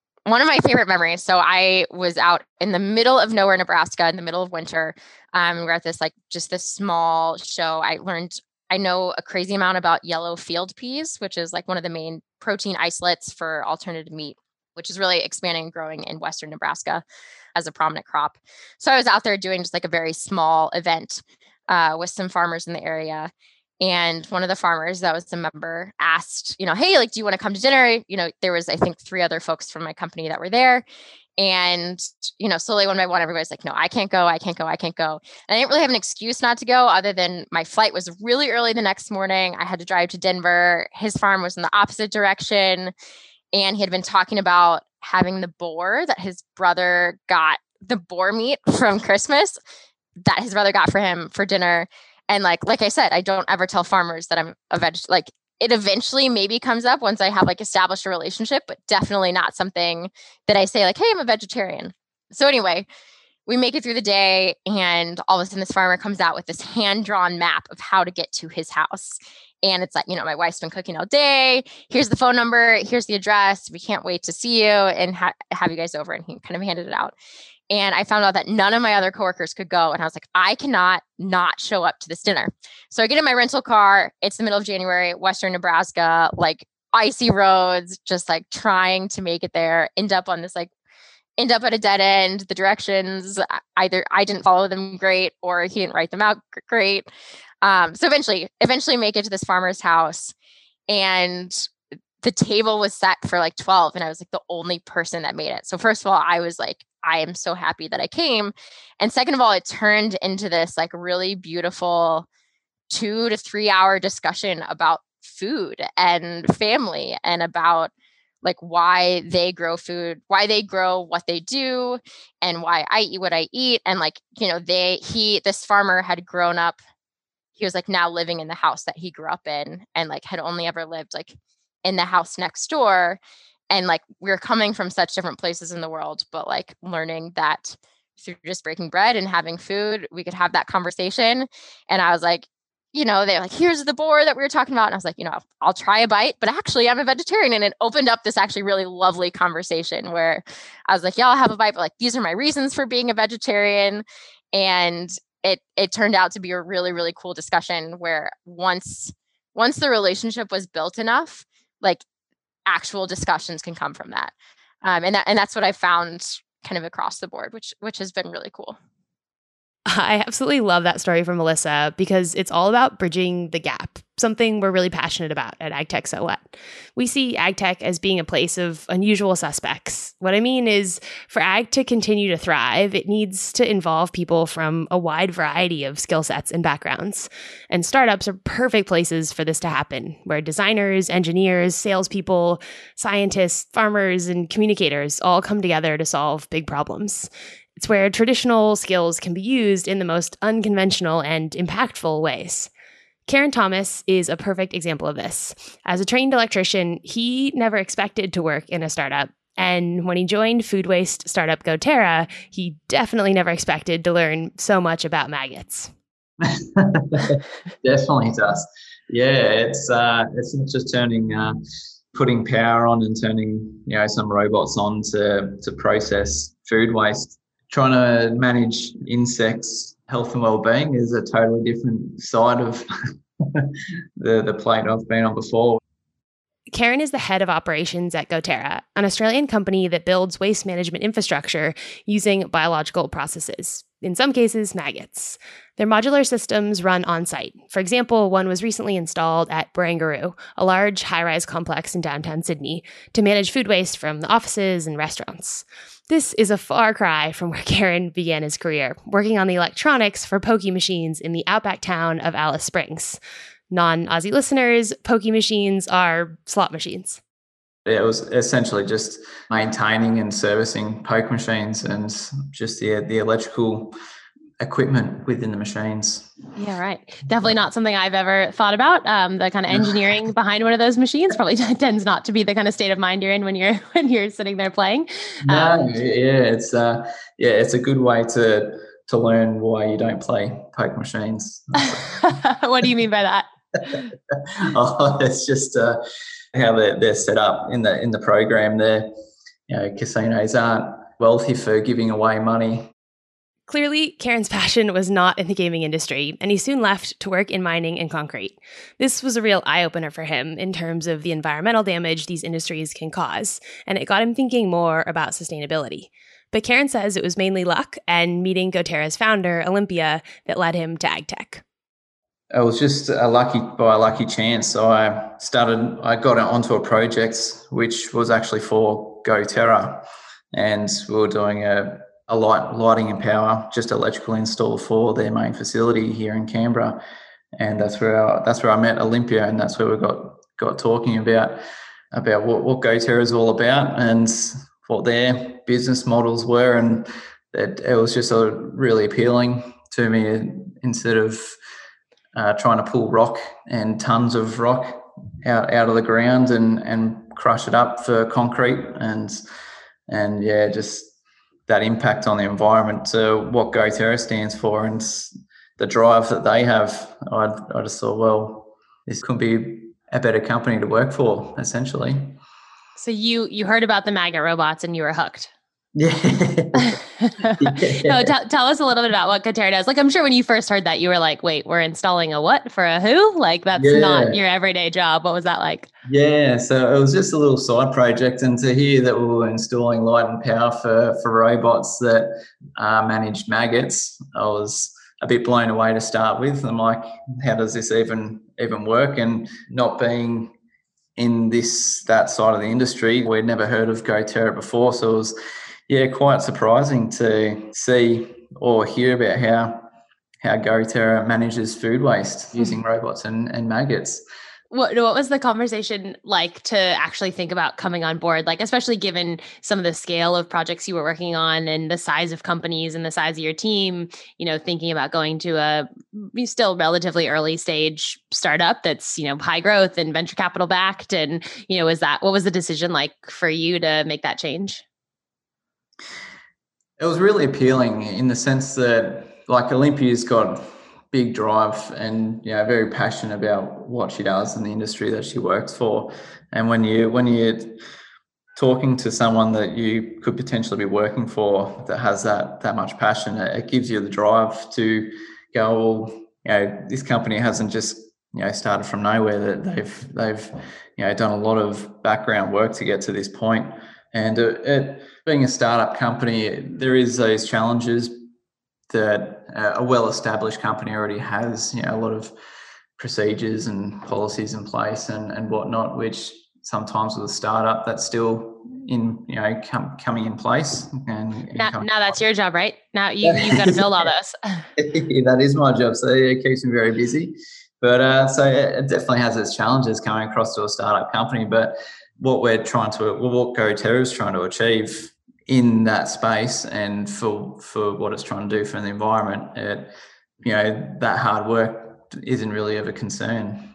memories. So I was out in the middle of nowhere, Nebraska, in the middle of winter. We're at this this small show. I know a crazy amount about yellow field peas, which is like one of the main protein isolates for alternative meat, which is really expanding and growing in Western Nebraska as a prominent crop. So I was out there doing just like a very small event with some farmers in the area. And one of the farmers that was a member asked, you know, hey, like, do you want to come to dinner? You know, there was, I think, 3 other folks from my company that were there. And, you know, slowly one by one, everybody's like, no, I can't go. And I didn't really have an excuse not to go other than my flight was really early the next morning. I had to drive to Denver. His farm was in the opposite direction. And he had been talking about having the boar that his brother got, the boar meat from Christmas that his brother got for him for dinner. And like I said, I don't ever tell farmers that I'm a like it eventually maybe comes up once I have like established a relationship, but definitely not something that I say like, hey, I'm a vegetarian. So anyway, we make it through the day and all of a sudden this farmer comes out with this hand-drawn map of how to get to his house. And it's like, you know, my wife's been cooking all day. Here's the phone number. Here's the address. We can't wait to see you and have you guys over. And he kind of handed it out. And I found out that none of my other coworkers could go. And I was like, I cannot not show up to this dinner. So I get in my rental car. It's the middle of January, Western Nebraska, like icy roads, just like trying to make it there, end up at a dead end. The directions, either I didn't follow them great or he didn't write them out great. So eventually make it to this farmer's house, and the table was set for like 12, and I was like the only person that made it. So first of all, I was like, I am so happy that I came. And second of all, it turned into this like really beautiful 2 to 3 hour discussion about food and family and about like why they grow food, why they grow what they do, and why I eat what I eat. And like, this farmer had grown up, he was like now living in the house that he grew up in, and like had only ever lived like in the house next door. And like, we're coming from such different places in the world, but like learning that through just breaking bread and having food, we could have that conversation. And I was like, they're like, here's the boar that we were talking about. And I was like, I'll try a bite, but actually I'm a vegetarian. And it opened up this actually really lovely conversation where I was like, yeah, I'll have a bite, but like, these are my reasons for being a vegetarian. And it turned out to be a really, really cool discussion where once the relationship was built enough, like actual discussions can come from that. And that's what I found kind of across the board, which has been really cool. I absolutely love that story from Melissa because it's all about bridging the gap, something we're really passionate about at AgTech So What. We see AgTech as being a place of unusual suspects. What I mean is, for ag to continue to thrive, it needs to involve people from a wide variety of skill sets and backgrounds. And startups are perfect places for this to happen, where designers, engineers, salespeople, scientists, farmers, and communicators all come together to solve big problems. It's where traditional skills can be used in the most unconventional and impactful ways. Karen Thomas is a perfect example of this. As a trained electrician, he never expected to work in a startup. And when he joined food waste startup GoTerra, he definitely never expected to learn so much about maggots. Definitely does. Yeah, it's not just putting power on and turning some robots on to process food waste. Trying to manage insects' health and well-being is a totally different side of the plate I've been on before. Karen is the head of operations at GoTerra, an Australian company that builds waste management infrastructure using biological processes, in some cases maggots. Their modular systems run on-site. For example, one was recently installed at Barangaroo, a large high-rise complex in downtown Sydney, to manage food waste from the offices and restaurants. This is a far cry from where Karen began his career, working on the electronics for pokey machines in the outback town of Alice Springs. Non-Aussie listeners, pokey machines are slot machines. It was essentially just maintaining and servicing poke machines and just the electrical equipment within the machines. Yeah, right. Definitely not something I've ever thought about. The kind of engineering behind one of those machines probably tends not to be the kind of state of mind you're in when you're sitting there playing. It's a good way to learn why you don't play poke machines. What do you mean by that? It's just how they're set up in the program. Casinos aren't wealthy for giving away money. Clearly, Karen's passion was not in the gaming industry, and he soon left to work in mining and concrete. This was a real eye-opener for him in terms of the environmental damage these industries can cause, and it got him thinking more about sustainability. But Karen says it was mainly luck and meeting GoTerra's founder, Olympia, that led him to AgTech. It was just by a lucky chance. So I got onto a project which was actually for GoTerra, and we were doing a lighting and power, just electrical install for their main facility here in Canberra. And that's where I met Olympia, and that's where we got talking about what GoTerra is all about and what their business models were. And it was just really appealing to me. Instead of trying to pull rock and tons of rock out of the ground and crush it up for concrete and just that impact on the environment, to what GoTerra stands for and the drive that they have, I just thought, well, this could be a better company to work for, essentially. So you heard about the maggot robots and you were hooked. Yeah. No, tell us a little bit about what GoTerra does. Like, I'm sure when you first heard that, you were like, wait, we're installing a what for a who? Like, that's not your everyday job. What was that like? Yeah, so it was just a little side project, and to hear that we were installing light and power for robots that managed maggots, I was a bit blown away to start with. I'm like, how does this even work? And not being in that side of the industry, we'd never heard of GoTerra before, so it was quite surprising to see or hear about how GoTerra manages food waste using robots and maggots. What was the conversation like to actually think about coming on board? Like, especially given some of the scale of projects you were working on and the size of companies and the size of your team, thinking about going to a still relatively early stage startup that's, high growth and venture capital backed. And, what was the decision like for you to make that change? It was really appealing in the sense that, like, Olympia's got big drive and very passionate about what she does and the industry that she works for. And when you're talking to someone that you could potentially be working for that has that much passion, it gives you the drive to go, well, this company hasn't just started from nowhere. That they've done a lot of background work to get to this point. And being a startup company, there is those challenges that a well-established company already has, a lot of procedures and policies in place and whatnot, which sometimes with a startup that's still coming in place. And now that's your job, right? Now you've got to build all those. That is my job, so it keeps me very busy. But so it definitely has its challenges coming across to a startup company. But what GoTerra is trying to achieve in that space and for what it's trying to do for the environment, that hard work isn't really of a concern.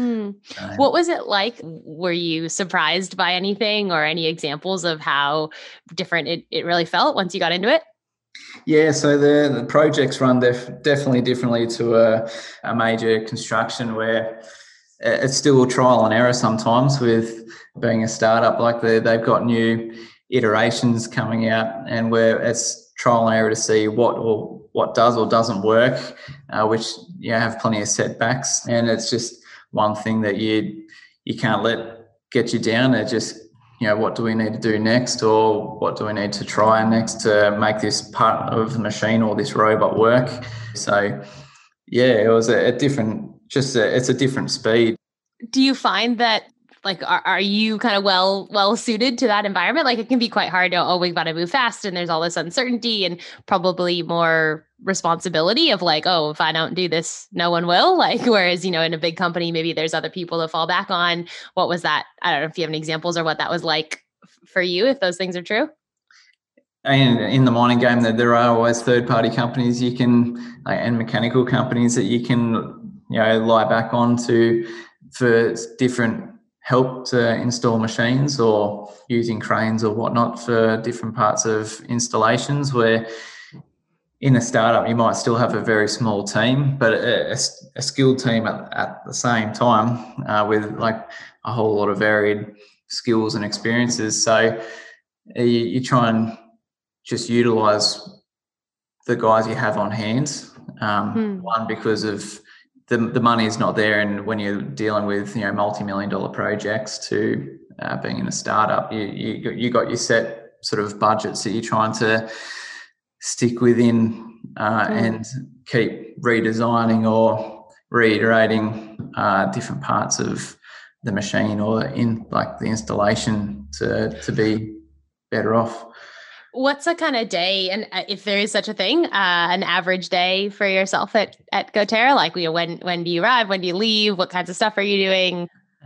What was it like? Were you surprised by anything or any examples of how different it really felt once you got into it? Yeah, so the projects run definitely differently to a major construction, where it's still trial and error sometimes with being a startup. Like they've got new iterations coming out, and where it's trial and error to see what does or doesn't work, which have plenty of setbacks. And it's just one thing that you can't let get you down. It just what do we need to do next, or what do we need to try next to make this part of the machine or this robot work? So it was a different, it's a different speed. Do you find that, like, are you kind of well suited to that environment? Like, it can be quite hard to, we've got to move fast and there's all this uncertainty and probably more responsibility of like, if I don't do this, no one will. Like, whereas, in a big company, maybe there's other people to fall back on. What was that? I don't know if you have any examples or what that was like for you, if those things are true. And in the mining game, that there are always third-party companies you can, and mechanical companies that you can, lie back on to for different help to install machines, or using cranes or whatnot for different parts of installations, where in a startup you might still have a very small team, but a skilled team at the same time, with like a whole lot of varied skills and experiences. So you try and just utilize the guys you have on hand. One, because of the money is not there, and when you're dealing with multi-million-dollar projects, to being in a startup, you got your set sort of budgets that you're trying to stick within, and keep redesigning or reiterating different parts of the machine or in like the installation to be better off. What's a kind of day, and if there is such a thing, an average day for yourself at GoTerra? Like, when do you arrive? When do you leave? What kinds of stuff are you doing?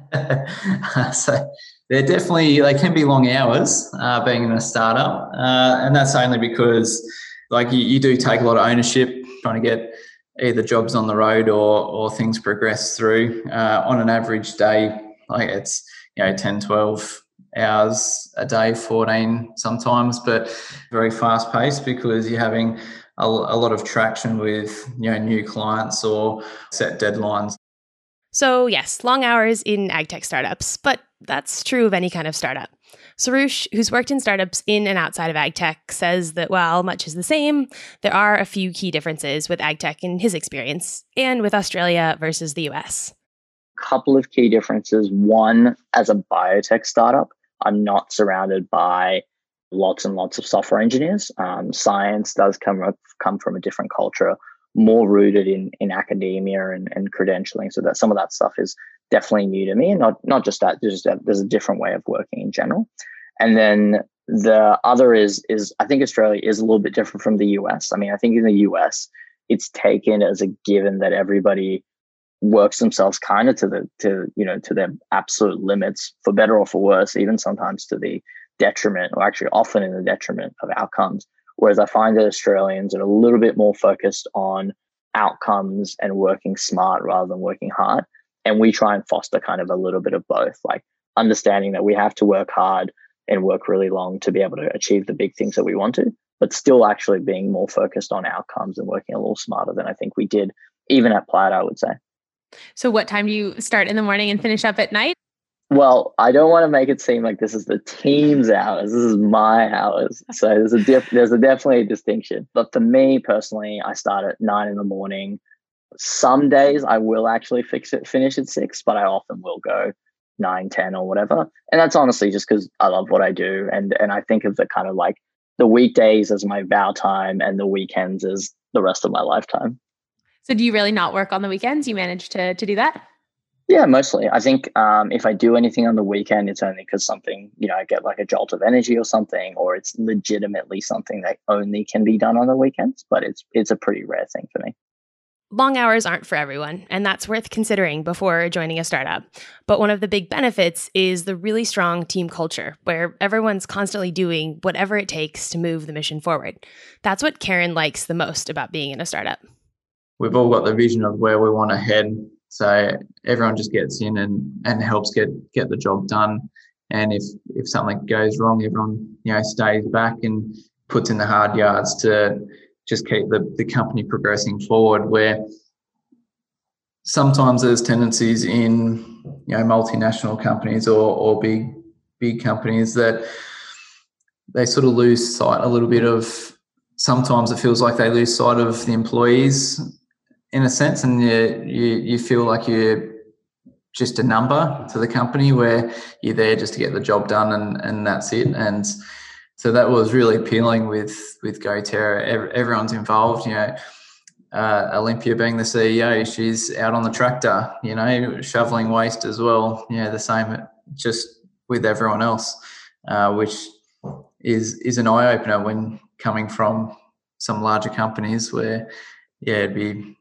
So they can be long hours being in a startup, and that's only because like you do take a lot of ownership trying to get either jobs on the road or things progress through. On an average day, like it's 10, 12 hours a day, 14 sometimes, but very fast paced because you're having a lot of traction with new clients or set deadlines. So yes, long hours in ag tech startups, but that's true of any kind of startup. Sarush, who's worked in startups in and outside of ag tech, says that while much is the same, there are a few key differences with ag tech in his experience and with Australia versus the US. Couple of key differences. One, as a biotech startup, I'm not surrounded by lots and lots of software engineers. Science does come from a different culture, more rooted in academia and credentialing. So that some of that stuff is definitely new to me, and not just that. There's a different way of working in general. And then the other is I think Australia is a little bit different from the US. I mean, I think in the US, it's taken as a given that everybody works themselves kind of to their absolute limits, for better or for worse, even sometimes to the detriment, or actually often in the detriment of outcomes. Whereas I find that Australians are a little bit more focused on outcomes and working smart rather than working hard. And we try and foster kind of a little bit of both, like understanding that we have to work hard and work really long to be able to achieve the big things that we want to, but still actually being more focused on outcomes and working a little smarter than I think we did even at Plaid, I would say. So what time do you start in the morning and finish up at night? Well, I don't want to make it seem like this is the team's hours. This is my hours. So there's definitely a distinction. But for me personally, I start at 9 a.m. Some days I will actually finish at 6, but I often will go 9, 10 or whatever. And that's honestly just because I love what I do. And I think of the kind of like the weekdays as my vow time and the weekends as the rest of my lifetime. So do you really not work on the weekends? You manage to do that? Yeah, mostly. I think if I do anything on the weekend, it's only because something, I get like a jolt of energy or something, or it's legitimately something that only can be done on the weekends. But it's a pretty rare thing for me. Long hours aren't for everyone, and that's worth considering before joining a startup. But one of the big benefits is the really strong team culture, where everyone's constantly doing whatever it takes to move the mission forward. That's what Karen likes the most about being in a startup. We've all got the vision of where we want to head. So everyone just gets in and helps get the job done. And if something goes wrong, everyone, stays back and puts in the hard yards to just keep the company progressing forward, where sometimes there's tendencies in, multinational companies or big companies that they sort of lose sight a little bit of, sometimes it feels like they lose sight of the employees in a sense, and you feel like you're just a number to the company, where you're there just to get the job done and that's it. And so that was really appealing with GoTerra. Everyone's involved. Olympia being the CEO, she's out on the tractor, shoveling waste as well. The same just with everyone else, which is an eye opener when coming from some larger companies where it'd be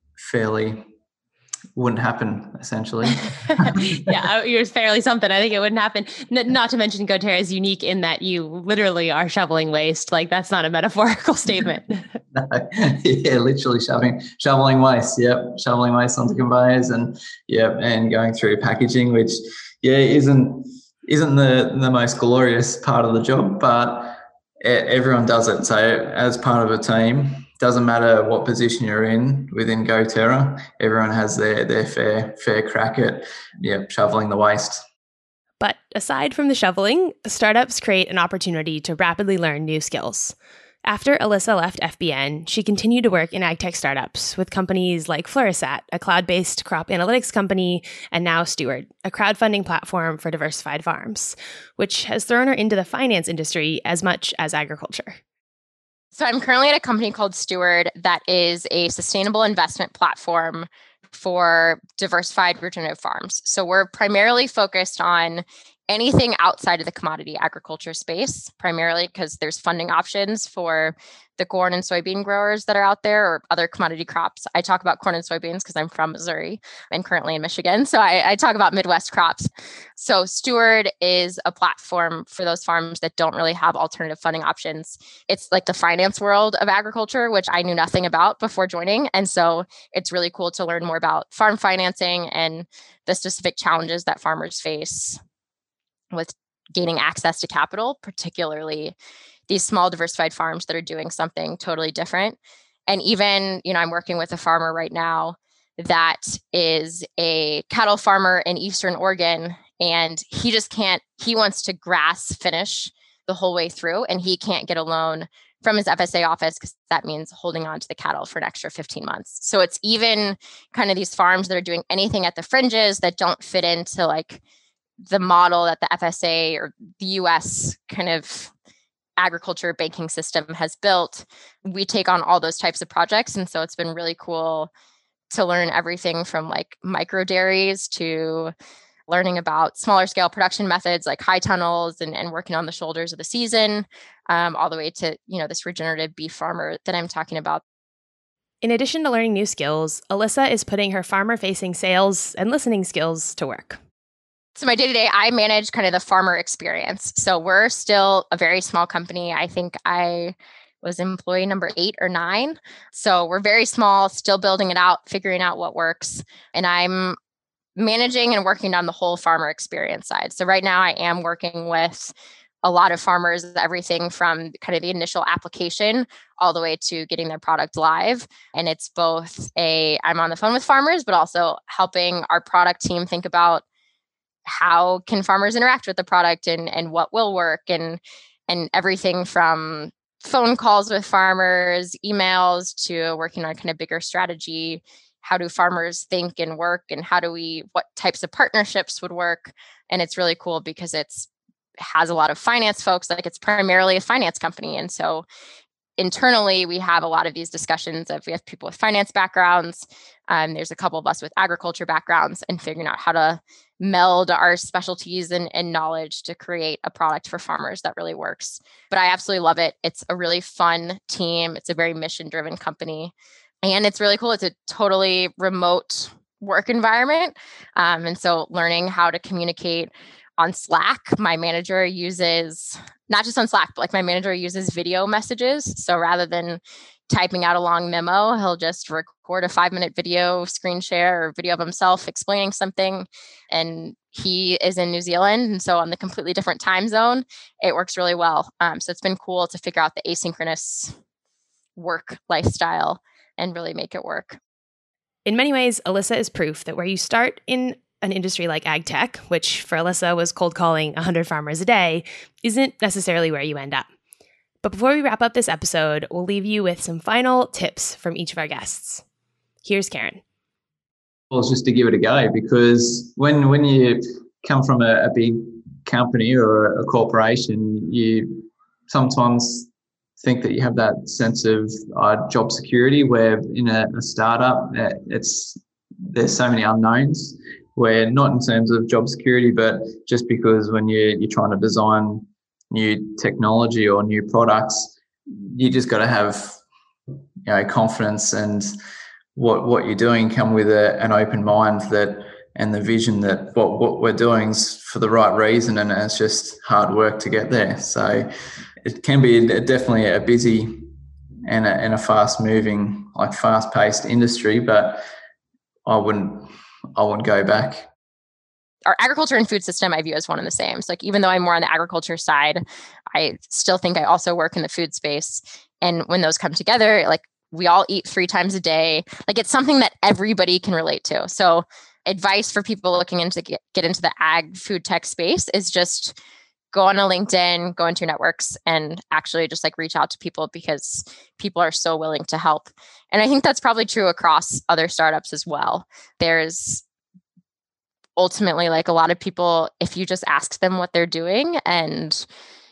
wouldn't happen, essentially. Yeah, you're fairly something. I think it wouldn't happen. Not to mention GoTerra is unique in that you literally are shoveling waste. Like, that's not a metaphorical statement. No. Yeah, literally shoveling waste. Yep, shoveling waste onto conveyors and going through packaging, which isn't the most glorious part of the job, but everyone does it. So as part of a team, doesn't matter what position you're in within GoTerra, everyone has their fair crack at shoveling the waste. But aside from the shoveling, startups create an opportunity to rapidly learn new skills. After Alyssa left FBN, she continued to work in ag tech startups with companies like Fluorosat, a cloud-based crop analytics company, and now Steward, a crowdfunding platform for diversified farms, which has thrown her into the finance industry as much as agriculture. So I'm currently at a company called Steward that is a sustainable investment platform for diversified regenerative farms. So we're primarily focused on anything outside of the commodity agriculture space, primarily because there's funding options for the corn and soybean growers that are out there, or other commodity crops. I talk about corn and soybeans because I'm from Missouri and currently in Michigan. So I talk about Midwest crops. So Steward is a platform for those farms that don't really have alternative funding options. It's like the finance world of agriculture, which I knew nothing about before joining. And so it's really cool to learn more about farm financing and the specific challenges that farmers face with gaining access to capital, particularly these small diversified farms that are doing something totally different. And even, I'm working with a farmer right now that is a cattle farmer in Eastern Oregon, And he just can't, he wants to grass finish the whole way through, and he can't get a loan from his FSA office because that means holding on to the cattle for an extra 15 months. So it's even kind of these farms that are doing anything at the fringes that don't fit into like the model that the FSA or the US kind of agriculture banking system has built. We take on all those types of projects. And so it's been really cool to learn everything from like micro dairies to learning about smaller scale production methods like high tunnels and working on the shoulders of the season, all the way to, this regenerative beef farmer that I'm talking about. In addition to learning new skills, Alyssa is putting her farmer-facing sales and listening skills to work. So my day-to-day, I manage kind of the farmer experience. So we're still a very small company. I think I was employee number 8 or 9. So we're very small, still building it out, figuring out what works. And I'm managing and working on the whole farmer experience side. So right now I am working with a lot of farmers, everything from kind of the initial application all the way to getting their product live. And it's both I'm on the phone with farmers, but also helping our product team think about how can farmers interact with the product and what will work and everything from phone calls with farmers, emails, to working on kind of bigger strategy. How do farmers think and work, and what types of partnerships would work? And it's really cool because has a lot of finance folks, like it's primarily a finance company. And so internally, we have a lot of these discussions we have people with finance backgrounds. There's a couple of us with agriculture backgrounds, and figuring out how to meld our specialties and knowledge to create a product for farmers that really works. But I absolutely love it. It's a really fun team. It's a very mission-driven company. And it's really cool. It's a totally remote work environment. And so learning how to communicate on Slack, my manager uses, not just on Slack, but like my manager uses video messages. So rather than typing out a long memo, he'll just record a 5-minute video screen share or video of himself explaining something. And he is in New Zealand. And so on the completely different time zone, it works really well. So it's been cool to figure out the asynchronous work lifestyle and really make it work. In many ways, Alyssa is proof that where you start in an industry like ag tech, which for Alyssa was cold calling 100 farmers a day, isn't necessarily where you end up. But before we wrap up this episode, we'll leave you with some final tips from each of our guests. Here's Karen. Well, it's just to give it a go, because when you come from a big company or a corporation, you sometimes think that you have that sense of job security, where in a startup, there's so many unknowns, where not in terms of job security, but just because when you're trying to design new technology or new products, you just got to have confidence and what you're doing come with an open mind and the vision that what we're doing is for the right reason, and it's just hard work to get there. So it can be definitely a busy and a fast-moving, like fast-paced industry, but I wouldn't go back. Our agriculture and food system I view as one and the same. So like, even though I'm more on the agriculture side, I still think I also work in the food space. And when those come together, like we all eat 3 times a day. Like it's something that everybody can relate to. So advice for people looking into get into the ag food tech space is just go on a LinkedIn, go into your networks, and actually just like reach out to people, because people are so willing to help. And I think that's probably true across other startups as well. There's ultimately like a lot of people, if you just ask them what they're doing and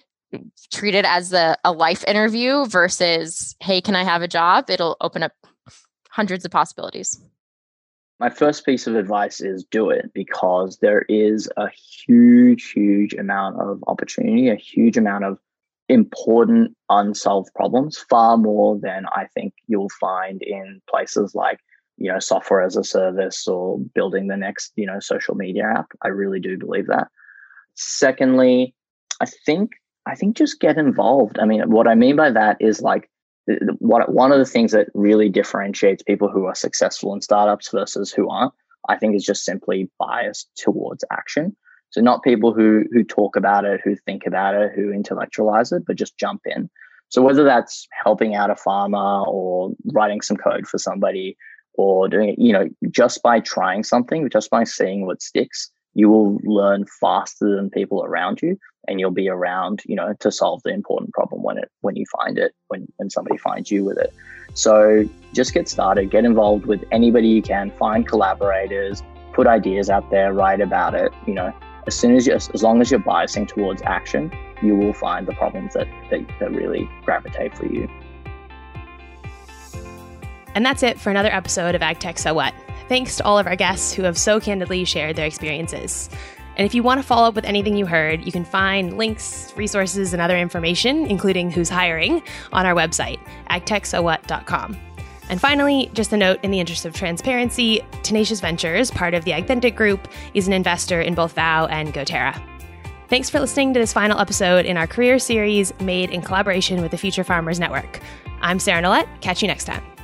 treat it as a life interview versus, hey, can I have a job? It'll open up hundreds of possibilities. My first piece of advice is do it, because there is a huge amount of opportunity, a huge amount of important unsolved problems, far more than I think you'll find in places like, software as a service or building the next, social media app. I really do believe that. Secondly, I think just get involved. I mean, what I mean by that is like, one of the things that really differentiates people who are successful in startups versus who aren't, I think, is just simply bias towards action. So not people who talk about it, who think about it, who intellectualize it, but just jump in. So whether that's helping out a farmer or writing some code for somebody or doing it, just by trying something, just by seeing what sticks, you will learn faster than people around you, and you'll be around, to solve the important problem when you find it, when somebody finds you with it. So just get started, get involved with anybody you can, find collaborators, put ideas out there, write about it. As long as you're biasing towards action, you will find the problems that really gravitate for you. And that's it for another episode of AgTech So What. Thanks to all of our guests who have so candidly shared their experiences. And if you want to follow up with anything you heard, you can find links, resources, and other information, including who's hiring, on our website, agtechsowhat.com. And finally, just a note in the interest of transparency, Tenacious Ventures, part of the AgThentic Group, is an investor in both Vow and GoTerra. Thanks for listening to this final episode in our career series made in collaboration with the Future Farmers Network. I'm Sarah Nolet. Catch you next time.